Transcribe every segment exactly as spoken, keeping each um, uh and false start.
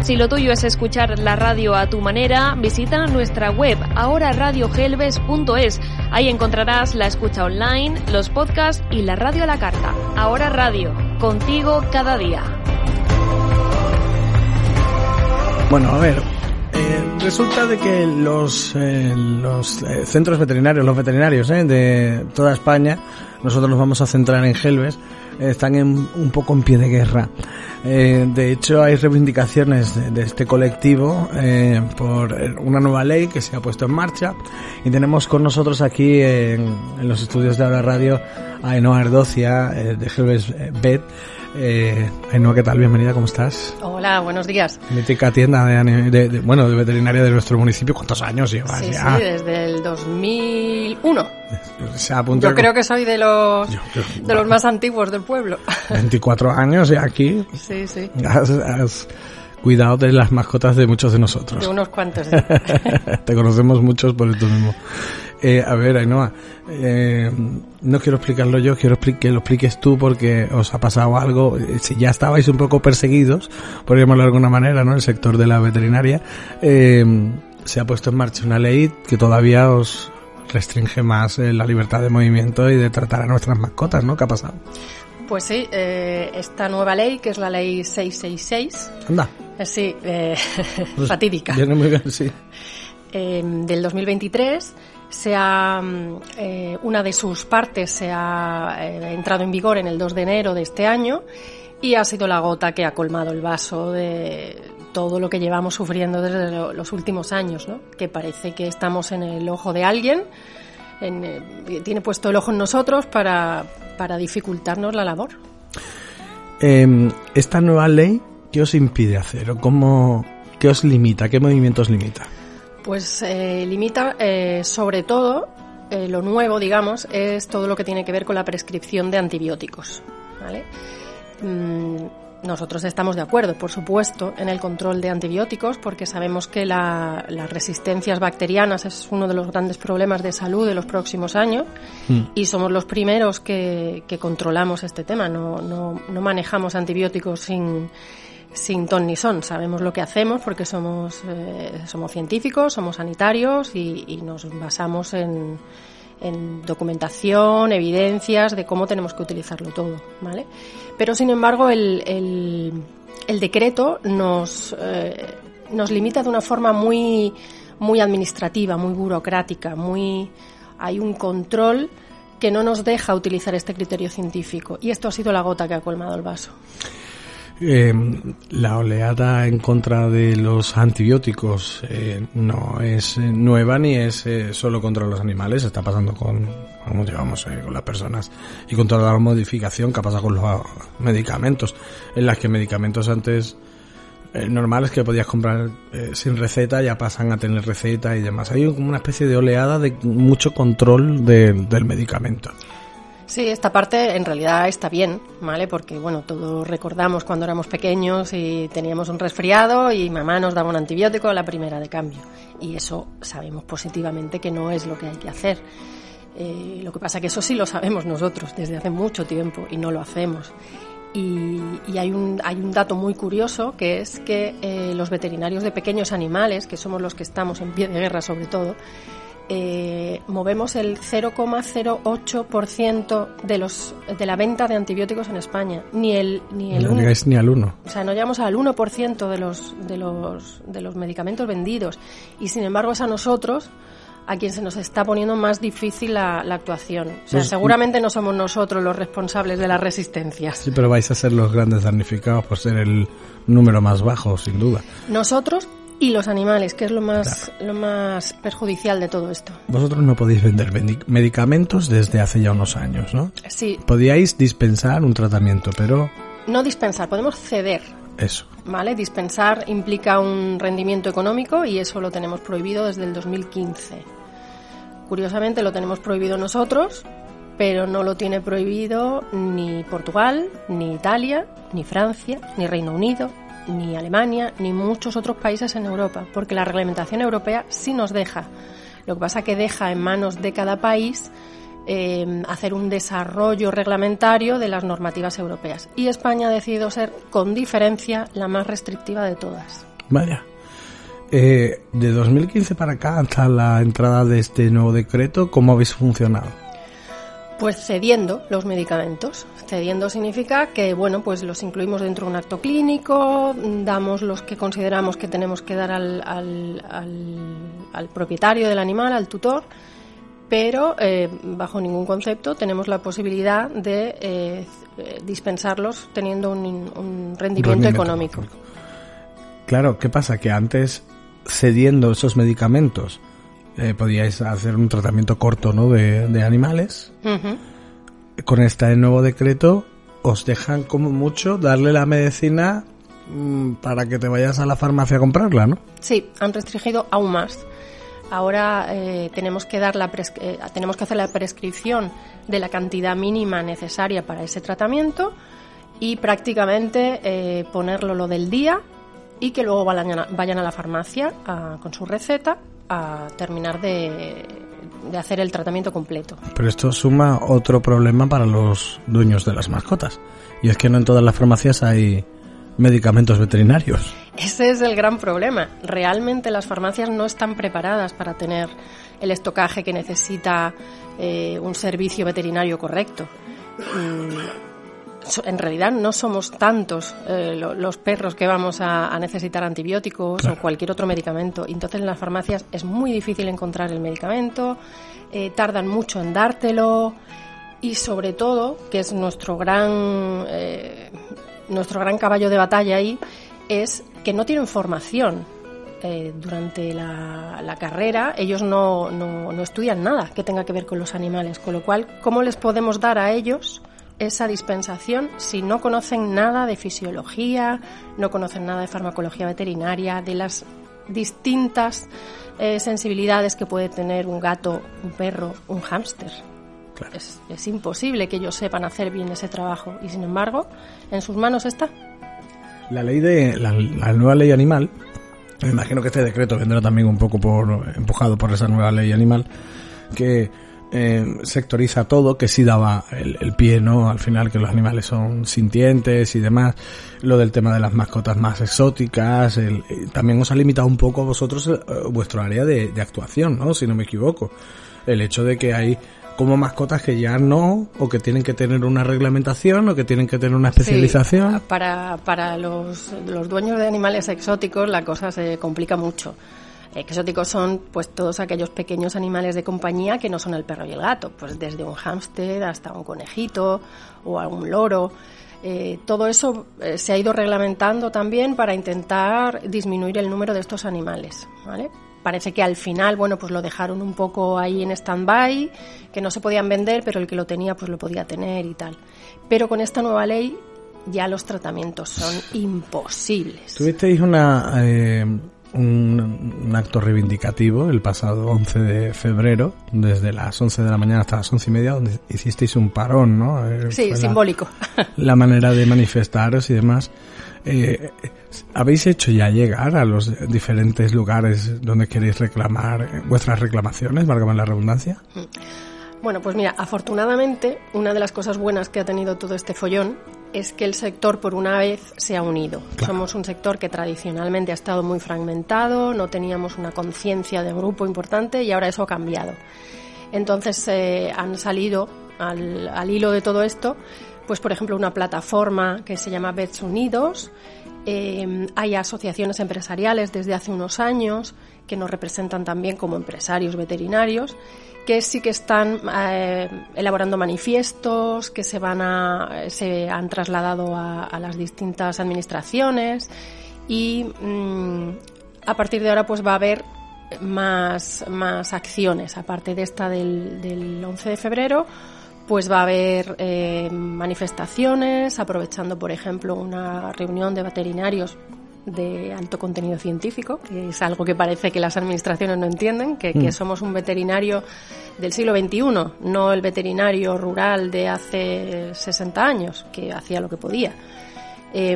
Si lo tuyo es escuchar la radio a tu manera, visita nuestra web ahora radio gelbes punto es. Ahí encontrarás la escucha online, los podcasts y la radio a la carta. Ahora Radio, contigo cada día. Bueno, a ver, eh, resulta de que los, eh, los eh, centros veterinarios, los veterinarios eh, de toda España, nosotros nos vamos a centrar en Gelbes, eh, están en, un poco en pie de guerra. Eh, de hecho, hay reivindicaciones de, de este colectivo eh, por una nueva ley que se ha puesto en marcha, y tenemos con nosotros aquí en, en los estudios de Ahora Radio a Ainhoa Erdocia eh, de Gelbes Vet. Eh, Ainhoa, ¿qué tal? Bienvenida, ¿cómo estás? Hola, buenos días. Mítica tienda de, de, de, bueno, de veterinaria de nuestro municipio. ¿Cuántos años llevas sí, ya? Sí, desde el dos mil uno. O sea, a punto yo de... creo que soy de los yo, yo, de los más antiguos del pueblo. veinticuatro años ya aquí. Sí, sí. Has, has cuidado de las mascotas de muchos de nosotros. De unos cuantos. Sí. Te conocemos muchos por esto mismo. Eh, a ver, Ainhoa, eh, no quiero explicarlo yo, quiero que lo expliques tú porque os ha pasado algo. Si ya estabais un poco perseguidos, por llamarlo de alguna manera, ¿no? El sector de la veterinaria, eh, se ha puesto en marcha una ley que todavía os restringe más eh, la libertad de movimiento y de tratar a nuestras mascotas, ¿no? ¿Qué ha pasado? Pues sí, eh, esta nueva ley, que es la ley seiscientos sesenta y seis. Anda. Eh, sí, eh, pues fatídica. Viene muy bien, sí. Eh, del dos mil veintitrés, se ha, eh, una de sus partes se ha eh, entrado en vigor en el dos de enero de este año y ha sido la gota que ha colmado el vaso de todo lo que llevamos sufriendo desde lo, los últimos años, ¿no? Que parece que estamos en el ojo de alguien, en, eh, tiene puesto el ojo en nosotros para, para dificultarnos la labor. Eh, esta nueva ley, ¿qué os impide hacer? ¿O cómo, qué os limita? ¿Qué movimientos limita? Pues eh, limita, eh, sobre todo, eh, lo nuevo, digamos, es todo lo que tiene que ver con la prescripción de antibióticos, ¿vale? Mm, nosotros estamos de acuerdo, por supuesto, en el control de antibióticos, porque sabemos que la, las resistencias bacterianas es uno de los grandes problemas de salud de los próximos años, mm. y somos los primeros que, que controlamos este tema. No, no, no manejamos antibióticos sin... sin ton ni son, sabemos lo que hacemos porque somos eh, somos científicos, somos sanitarios y, y nos basamos en, en documentación, evidencias de cómo tenemos que utilizarlo todo, ¿vale? Pero sin embargo el, el, el decreto nos, eh, nos limita de una forma muy, muy administrativa, muy burocrática, muy hay un control que no nos deja utilizar este criterio científico, y esto ha sido la gota que ha colmado el vaso. Eh, la oleada en contra de los antibióticos eh, no es nueva ni es eh, solo contra los animales, está pasando con, como llevamos, eh, con las personas, y con toda la modificación que ha pasado con los medicamentos, en las que medicamentos antes eh, normales que podías comprar eh, sin receta ya pasan a tener receta y demás. Hay como una especie de oleada de mucho control de, del medicamento. Sí, esta parte en realidad está bien, ¿vale? Porque, bueno, todos recordamos cuando éramos pequeños y teníamos un resfriado y mamá nos daba un antibiótico a la primera de cambio. Y eso sabemos positivamente que no es lo que hay que hacer. Eh, lo que pasa que eso sí lo sabemos nosotros desde hace mucho tiempo y no lo hacemos. Y, y hay un hay un dato muy curioso, que es que eh, los veterinarios de pequeños animales, que somos los que estamos en pie de guerra sobre todo, Eh, movemos el cero coma cero ocho por ciento de los de la venta de antibióticos en España, ni el ni el no uno, llegáis ni al uno. O sea, no llegamos al uno por ciento de los de los de los medicamentos vendidos, y sin embargo es a nosotros a quien se nos está poniendo más difícil la, la actuación. O sea, pues, seguramente no somos nosotros los responsables de las resistencias. Sí, pero vais a ser los grandes damnificados por ser el número más bajo, sin duda. Nosotros y los animales, que es lo más claro. lo más perjudicial de todo esto. Vosotros no podéis vender medicamentos desde hace ya unos años, ¿no? Sí. Podíais dispensar un tratamiento, pero... No dispensar, podemos ceder. Eso. ¿Vale? Dispensar implica un rendimiento económico y eso lo tenemos prohibido desde el dos mil quince. Curiosamente lo tenemos prohibido nosotros, pero no lo tiene prohibido ni Portugal, ni Italia, ni Francia, ni Reino Unido, ni Alemania, ni muchos otros países en Europa, porque la reglamentación europea sí nos deja. Lo que pasa es que deja en manos de cada país eh, hacer un desarrollo reglamentario de las normativas europeas. Y España ha decidido ser, con diferencia, la más restrictiva de todas. Vaya. Eh, de dos mil quince para acá, hasta la entrada de este nuevo decreto, ¿cómo habéis funcionado? Pues cediendo los medicamentos. Cediendo significa que, bueno, pues los incluimos dentro de un acto clínico, damos los que consideramos que tenemos que dar al, al, al, al propietario del animal, al tutor, pero eh, bajo ningún concepto tenemos la posibilidad de eh, dispensarlos teniendo un, un rendimiento, rendimiento económico. económico. Claro, ¿qué pasa? Que antes, cediendo esos medicamentos, Eh, podíais hacer un tratamiento corto, ¿no?, de, de animales. Uh-huh. Con este nuevo decreto os dejan como mucho darle la medicina mmm, para que te vayas a la farmacia a comprarla, ¿no? Sí, han restringido aún más. Ahora eh, tenemos que dar la pres- eh, tenemos que hacer la prescripción de la cantidad mínima necesaria para ese tratamiento y prácticamente eh, ponerlo lo del día y que luego vayan a, vayan a la farmacia a, con su receta a terminar de, de hacer el tratamiento completo. Pero esto suma otro problema para los dueños de las mascotas, y es que no en todas las farmacias hay medicamentos veterinarios. Ese es el gran problema. Realmente las farmacias no están preparadas para tener el estocaje que necesita eh, un servicio veterinario correcto. Mm. En realidad no somos tantos eh, los perros que vamos a, a necesitar antibióticos, claro, o cualquier otro medicamento. Entonces en las farmacias es muy difícil encontrar el medicamento, eh, tardan mucho en dártelo y sobre todo, que es nuestro gran eh, nuestro gran caballo de batalla ahí, es que no tienen formación. Eh, durante la, la carrera ellos no, no, no estudian nada que tenga que ver con los animales, con lo cual, ¿cómo les podemos dar a ellos esa dispensación si no conocen nada de fisiología, no conocen nada de farmacología veterinaria, de las distintas eh, sensibilidades que puede tener un gato, un perro, un hámster? Claro. Es, es imposible que ellos sepan hacer bien ese trabajo y, sin embargo, en sus manos está. La ley de la, la nueva ley animal, me imagino que este decreto vendrá también un poco por empujado por esa nueva ley animal, que Eh, sectoriza todo, que sí daba el, el pie, ¿no?, al final, que los animales son sintientes y demás. Lo del tema de las mascotas más exóticas, el, eh, también os ha limitado un poco a vosotros eh, vuestro área de, de actuación, ¿no?, si no me equivoco. El hecho de que hay como mascotas que ya no, o que tienen que tener una reglamentación, o que tienen que tener una especialización. Sí, para, para los, los dueños de animales exóticos la cosa se complica mucho. Exóticos son pues todos aquellos pequeños animales de compañía que no son el perro y el gato, pues desde un hámster hasta un conejito o algún loro. Eh, todo eso eh, se ha ido reglamentando también para intentar disminuir el número de estos animales, ¿vale? Parece que al final, bueno, pues lo dejaron un poco ahí en stand-by, que no se podían vender, pero el que lo tenía pues lo podía tener y tal. Pero con esta nueva ley ya los tratamientos son imposibles. ¿Tuvisteis una... Eh... Un, un acto reivindicativo el pasado once de febrero, desde las once de la mañana hasta las once y media, donde hicisteis un parón, ¿no? Eh, sí, simbólico. La, la manera de manifestaros y demás. Eh, ¿Habéis hecho ya llegar a los diferentes lugares donde queréis reclamar vuestras reclamaciones, válgame la redundancia? Bueno, pues mira, afortunadamente, una de las cosas buenas que ha tenido todo este follón es que el sector por una vez se ha unido. Claro. Somos un sector que tradicionalmente ha estado muy fragmentado, no teníamos una conciencia de grupo importante y ahora eso ha cambiado. Entonces eh, han salido al, al hilo de todo esto, pues por ejemplo una plataforma que se llama Vets Unidos, eh, hay asociaciones empresariales desde hace unos años que nos representan también como empresarios veterinarios, que sí que están eh, elaborando manifiestos, que se van a se han trasladado a, a las distintas administraciones y mmm, a partir de ahora pues va a haber más más acciones, aparte de esta del, del once de febrero. Pues va a haber eh, manifestaciones, aprovechando, por ejemplo, una reunión de veterinarios de alto contenido científico, que es algo que parece que las administraciones no entienden, que, mm. que somos un veterinario del siglo veintiuno, no el veterinario rural de hace sesenta años, que hacía lo que podía. Eh,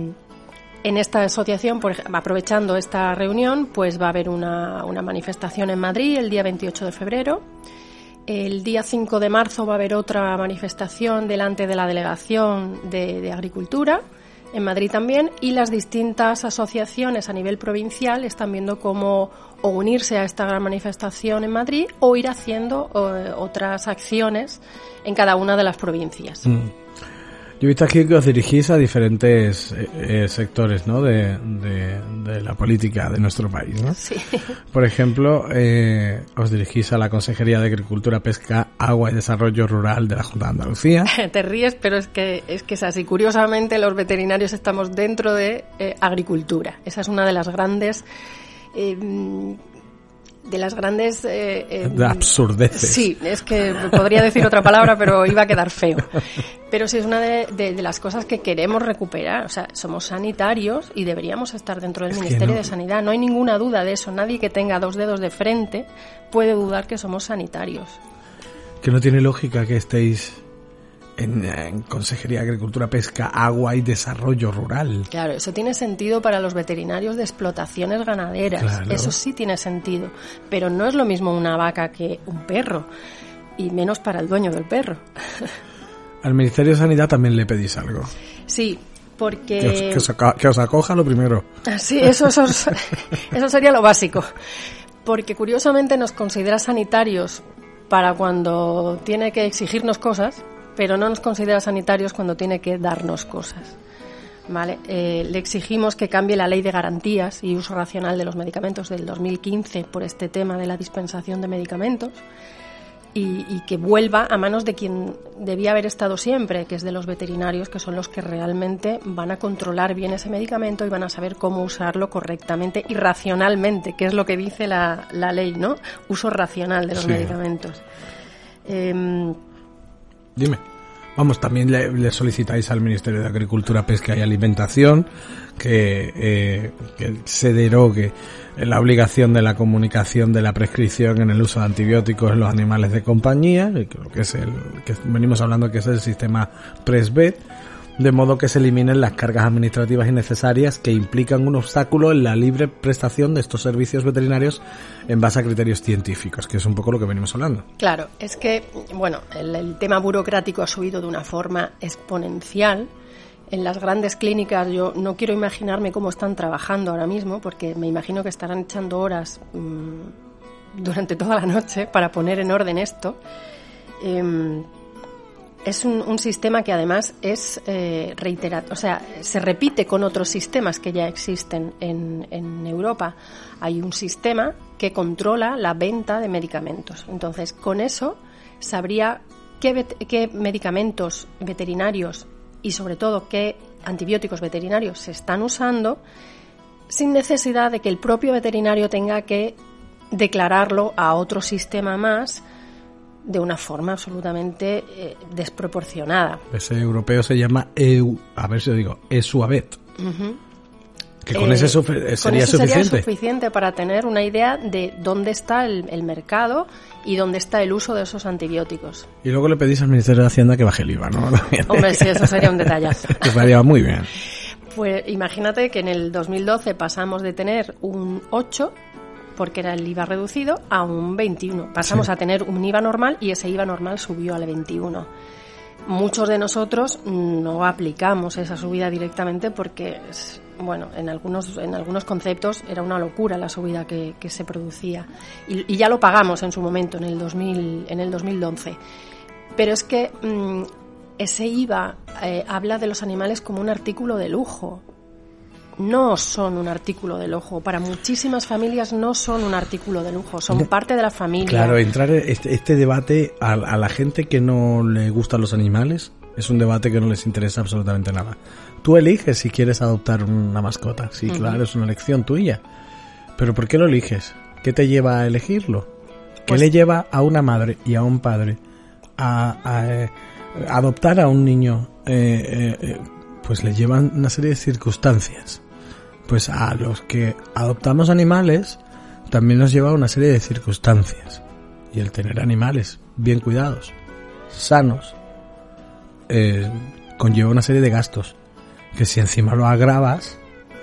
en esta asociación, por ejemplo, aprovechando esta reunión, pues va a haber una, una manifestación en Madrid el día veintiocho de febrero. El día cinco de marzo va a haber otra manifestación delante de la Delegación de, de Agricultura, en Madrid también, y las distintas asociaciones a nivel provincial están viendo cómo o unirse a esta gran manifestación en Madrid o ir haciendo eh, otras acciones en cada una de las provincias. Mm. Yo he visto aquí que os dirigís a diferentes eh, sectores, ¿no?, de, de, de la política de nuestro país, ¿no? Sí. Por ejemplo, eh, os dirigís a la Consejería de Agricultura, Pesca, Agua y Desarrollo Rural de la Junta de Andalucía. Te ríes, pero es que es que es así. Curiosamente, los veterinarios estamos dentro de eh, agricultura. Esa es una de las grandes... Eh, de las grandes... Eh, eh, de absurdeces. Sí, es que podría decir otra palabra, pero iba a quedar feo. Pero sí es una de, de, de las cosas que queremos recuperar. O sea, somos sanitarios y deberíamos estar dentro del es Ministerio no. de Sanidad. No hay ninguna duda de eso. Nadie que tenga dos dedos de frente puede dudar que somos sanitarios. Que no tiene lógica que estéis en, en Consejería de Agricultura, Pesca, Agua y Desarrollo Rural. Claro, eso tiene sentido para los veterinarios de explotaciones ganaderas. Claro. Eso sí tiene sentido. Pero no es lo mismo una vaca que un perro. Y menos para el dueño del perro. Al Ministerio de Sanidad también le pedís algo. Sí, porque... Que os, que os, aca- que os acoja lo primero. Sí, eso, eso, es- eso sería lo básico. Porque curiosamente nos considera sanitarios para cuando tiene que exigirnos cosas, pero no nos considera sanitarios cuando tiene que darnos cosas. ¿Vale? Eh, le exigimos que cambie la ley de garantías y uso racional de los medicamentos del dos mil quince por este tema de la dispensación de medicamentos y, y que vuelva a manos de quien debía haber estado siempre, que es de los veterinarios, que son los que realmente van a controlar bien ese medicamento y van a saber cómo usarlo correctamente y racionalmente, que es lo que dice la, la ley, ¿no? Uso racional de los Sí. medicamentos. Eh, Dime. Vamos, también le, le solicitáis al Ministerio de Agricultura, Pesca y Alimentación que, eh, que se derogue la obligación de la comunicación de la prescripción en el uso de antibióticos en los animales de compañía, lo que es el que venimos hablando que es el sistema Presvet, de modo que se eliminen las cargas administrativas innecesarias que implican un obstáculo en la libre prestación de estos servicios veterinarios en base a criterios científicos, que es un poco lo que venimos hablando. Claro, es que, bueno, el, el tema burocrático ha subido de una forma exponencial. En las grandes clínicas yo no quiero imaginarme cómo están trabajando ahora mismo, porque me imagino que estarán echando horas mmm, durante toda la noche para poner en orden esto. Eh, Es un, un sistema que además es eh, reiterado, o sea, se repite con otros sistemas que ya existen en, en Europa. Hay un sistema que controla la venta de medicamentos. Entonces, con eso sabría qué, vet- qué medicamentos veterinarios y sobre todo qué antibióticos veterinarios se están usando sin necesidad de que el propio veterinario tenga que declararlo a otro sistema más de una forma absolutamente eh, desproporcionada. Ese europeo se llama E U, a ver si lo digo, ESUAVET. Uh-huh. Que con Eh, ese sufi- con sería eso suficiente. sería suficiente para tener una idea de dónde está el, el mercado y dónde está el uso de esos antibióticos. Y luego le pedís al Ministerio de Hacienda que baje el I V A, ¿no? Hombre, sí, eso sería un detallazo. Que estaría muy bien. Pues imagínate que en el dos mil doce pasamos de tener un ocho, porque era el I V A reducido, a un veintiuno. Pasamos Sí. a tener un I V A normal y ese I V A normal subió al veintiuno. Muchos de nosotros no aplicamos esa subida directamente porque, es, bueno, en algunos en algunos conceptos era una locura la subida que, que se producía. Y, y ya lo pagamos en su momento, en el dos mil, en el dos mil once. Pero es que mmm, ese I V A eh, habla de los animales como un artículo de lujo. No son un artículo de lujo. Para muchísimas familias no son un artículo de lujo, son No. parte de la familia. Claro, entrar en este, este debate a, a la gente que no le gustan los animales es un debate que no les interesa absolutamente nada. Tú eliges si quieres adoptar una mascota. Sí, Uh-huh. claro, es una elección tuya. Pero ¿por qué lo eliges? ¿Qué te lleva a elegirlo? ¿Qué Pues- le lleva a una madre y a un padre a, a, eh, adoptar a un niño? Eh, eh, eh, pues le llevan una serie de circunstancias. Pues a los que adoptamos animales también nos lleva una serie de circunstancias. Y el tener animales bien cuidados, sanos, eh, conlleva una serie de gastos que si encima lo agravas,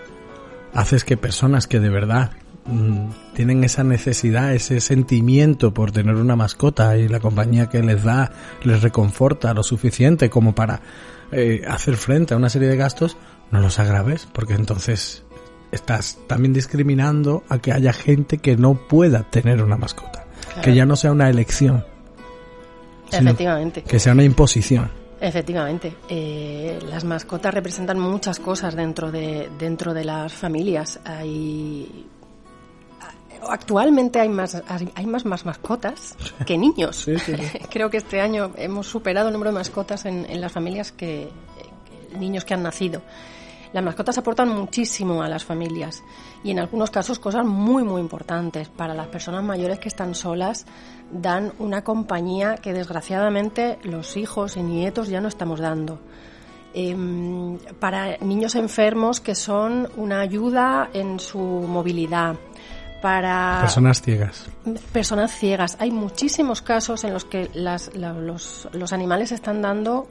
haces que personas que de verdad mmm, tienen esa necesidad, ese sentimiento por tener una mascota y la compañía que les da les reconforta lo suficiente como para eh, hacer frente a una serie de gastos, no los agraves, porque entonces estás también discriminando a que haya gente que no pueda tener una mascota. Claro. Que ya no sea una elección. Efectivamente. Que sea una imposición. Efectivamente. Eh, las mascotas representan muchas cosas dentro de, dentro de las familias. Hay... Actualmente hay más hay más, más mascotas que niños. Sí, sí, sí. Creo que este año hemos superado el número de mascotas en, en las familias que, que niños que han nacido. Las mascotas aportan muchísimo a las familias y en algunos casos cosas muy muy importantes. Para las personas mayores que están solas dan una compañía que desgraciadamente los hijos y nietos ya no estamos dando. Eh, para niños enfermos que son una ayuda en su movilidad. Para personas ciegas. Personas ciegas. Hay muchísimos casos en los que las, la, los, los animales están dando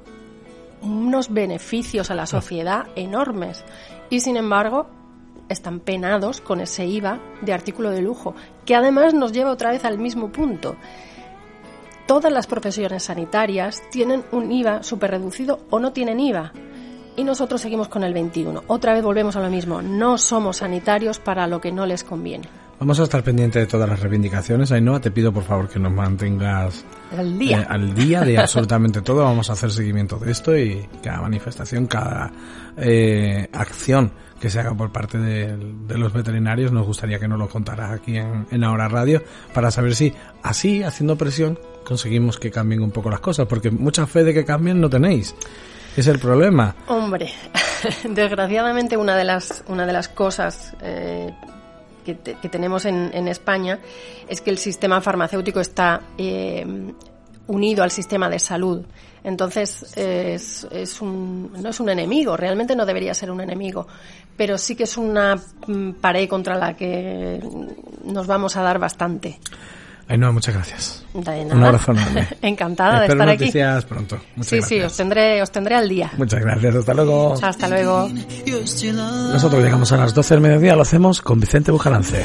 unos beneficios a la sociedad enormes y, sin embargo, están penados con ese I V A de artículo de lujo, que además nos lleva otra vez al mismo punto. Todas las profesiones sanitarias tienen un I V A súper reducido o no tienen I V A. Y nosotros seguimos con el veintiuno. Otra vez volvemos a lo mismo. No somos sanitarios para lo que no les conviene. Vamos a estar pendientes de todas las reivindicaciones. Ainhoa, te pido por favor que nos mantengas al día, eh, al día de absolutamente todo. Vamos a hacer seguimiento de esto y cada manifestación, cada eh, acción que se haga por parte de, de los veterinarios, nos gustaría que nos lo contaras aquí en, en Ahora Radio, para saber si así, haciendo presión, conseguimos que cambien un poco las cosas, porque mucha fe de que cambien no tenéis. Es el problema. Hombre, desgraciadamente una de las una de las cosas eh, que, te, que tenemos en, en España es que el sistema farmacéutico está eh, unido al sistema de salud. Entonces es, es un, no es un enemigo, realmente no debería ser un enemigo, pero sí que es una pared contra la que nos vamos a dar bastante. Ainhoa, muchas gracias. De nada. Un abrazo enorme. Encantada de Espero estar aquí. noticias pronto. Muchas sí, gracias. sí, os tendré, os tendré al día. Muchas gracias, hasta luego. Hasta luego. Nosotros llegamos a las doce del mediodía, lo hacemos con Vicente Bujalance.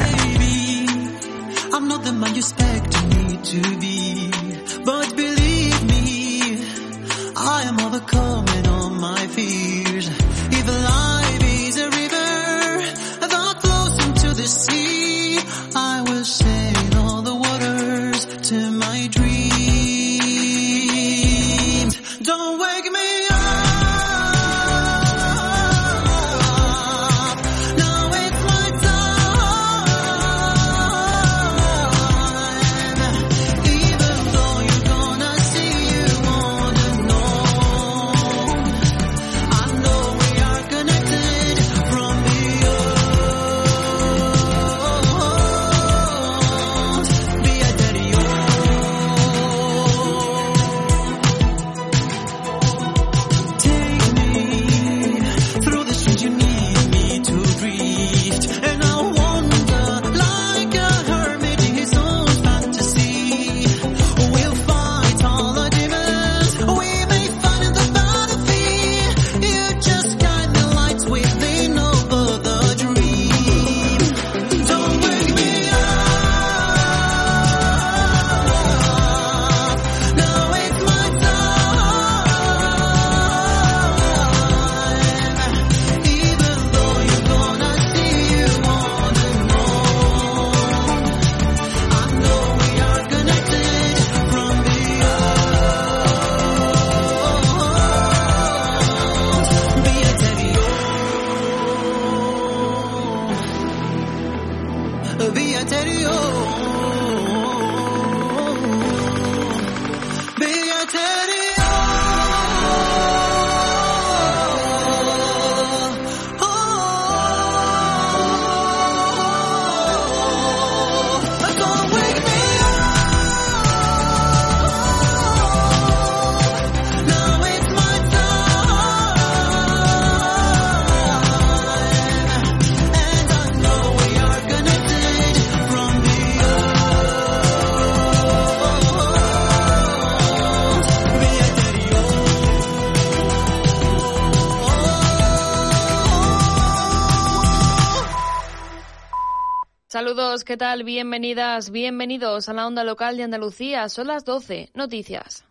Saludos, ¿qué tal? Bienvenidas, bienvenidos a la onda local de Andalucía. Son las doce. Noticias.